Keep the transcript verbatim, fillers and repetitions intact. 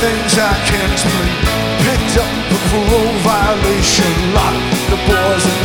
things I can't explain. Picked up a parole violation, locked the boys in